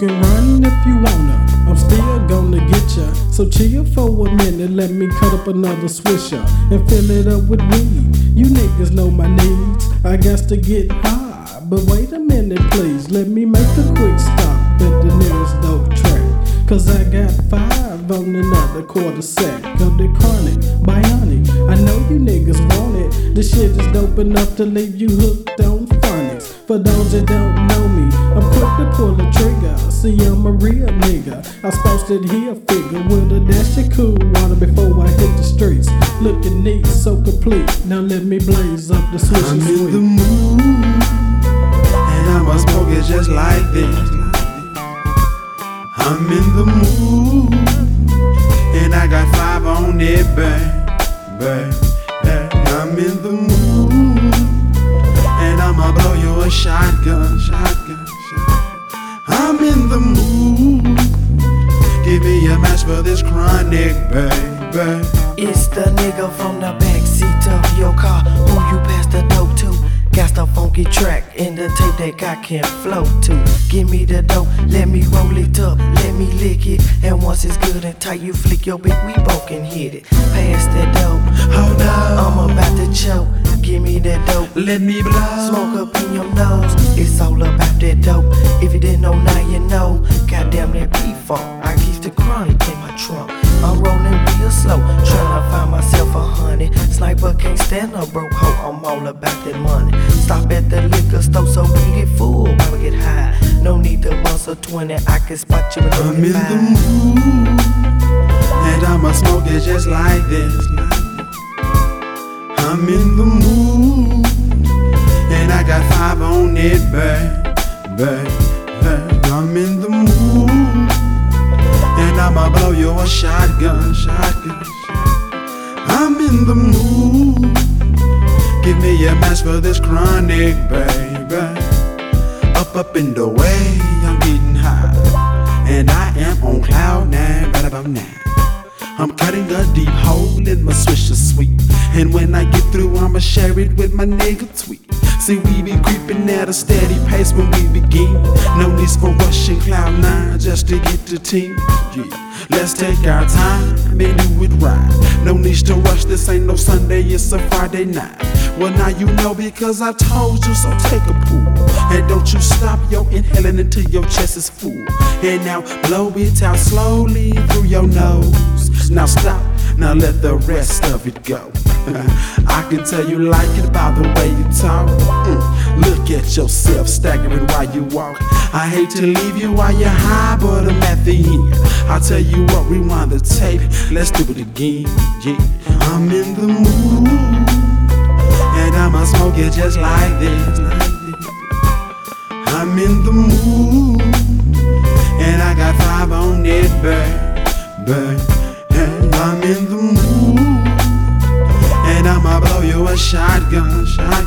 can run if you wanna, I'm still gonna get ya. So chill for a minute, let me cut up another swisher and fill it up with weed. You niggas know my needs, I got to get high. But wait a minute please, let me make a quick stop at the nearest dope track. Cause I got 5 on another quarter sack of the chronic bionic. I know you niggas want it, this shit is dope enough to leave you hooked on phonics. For those that don't know me, I'm quick to pull the trigger. See, I'm a real nigga, I supposed to hear a figure with a dash of cool water before I hit the streets. Looking neat, so complete, now let me blaze up the switch. I'm in the mood, and I'ma smoke it just like this. I'm in the mood, and I got 5 on it, babe. I'm in the mood, and I'ma blow you a shotgun. I'm in the mood, give me a match for this chronic, baby. It's the nigga from the backseat of your car who you pass the dope to. Got the funky track in the tape that I can flow to. Give me the dope, let me roll it up, let me lick it. And once it's good and tight, you flick your beat, we both can hit it. Pass that dope, Hold up, I'm about to choke. Give me that dope, let me blow. smoke up in your nose. It's all about that dope. If you didn't know, now you know. Goddamn that P-Funk, I keep the chronic in my trunk. I'm rolling real slow, tryna find myself 100. Sniper can't stand a broke hoe, I'm all about that money. Stop at the liquor store so we get full, while we get high. No need to bust a 20, I can spot you with I'm in the mood, and I'ma smoke it just like this. I'm in the mood, and I got 5 on it, babe. I'm in the mood, and I'ma blow you a shotgun. I'm in the mood, give me a match for this chronic, baby. Up in the way, I'm getting high, and I am on cloud 9 right about now. I'm cutting a deep hole in my Swisher Sweet, and when I get through, I'ma share it with my nigga Tweet. See, we be creeping at a steady pace when we begin. No need for rushing cloud 9 just to get the team. Yeah, let's take our time and do it right. No need to rush, this ain't no Sunday, it's a Friday night. Well, now you know because I told you, so take a pull. And don't you stop your inhaling until your chest is full. And now blow it out slowly through your nose. Now stop, now let the rest of it go. I can tell you like it by the way you talk. Look at yourself staggering while you walk. I hate to leave you while you're high, but I'm at the end. I'll tell you what, rewind the tape, let's do it again. Yeah, I'm in the mood, and I'ma smoke it just like this. I'm in the mood, and I got 5 on it, babe. I'm in the mood, and I'ma blow you a shotgun.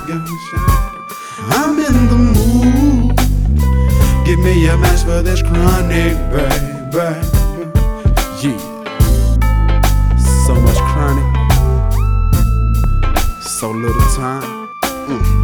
I'm in the mood, give me a match for this chronic, baby. Yeah, so much chronic, so little time.